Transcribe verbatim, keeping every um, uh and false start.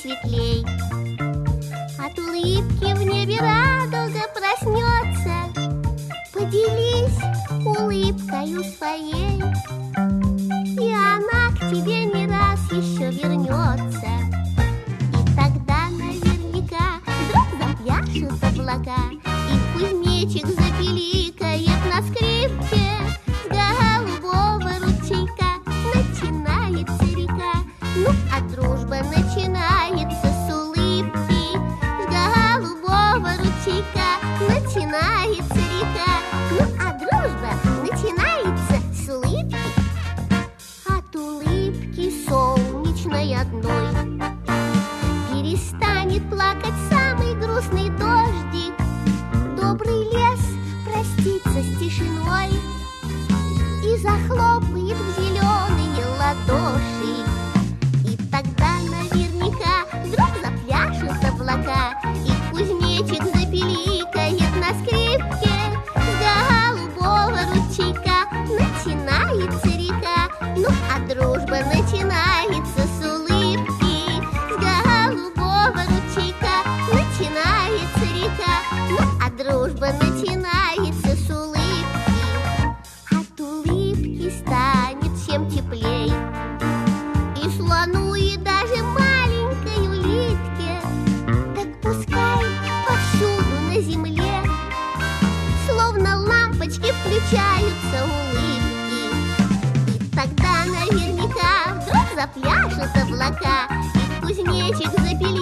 светлей. От улыбки в небе радуга проснется. Поделись улыбкою своей, и она к тебе не раз еще вернется. И тогда наверняка вдруг запляшут облака, и кузнечик запиликает на скрипке. С голубого ручейка начинается река. Ну, а дружба начинается с улыбки. С голубого ручейка начинается река. Ну, а дружба начинается с улыбки. От улыбки солнечной одной перестанет плакать самый грустный дождик. Добрый лес простится с тишиной и захлопает в зеленые ладоши. И тогда наверняка вдруг запляшут облака, и кузнечик запиликает на скрипке. С голубого ручейка начинается река. Ну, а дружба начинается с улыбки. С голубого ручейка начинается река. Ну, а дружба начинается с улыбки. От улыбки станет всем теплей, и слону, и даже маленькой улитке. Так пускай повсюду на земле словно лампочки включаются улыбки. И тогда наверняка вдруг запляшут облака, и кузнечик запиликает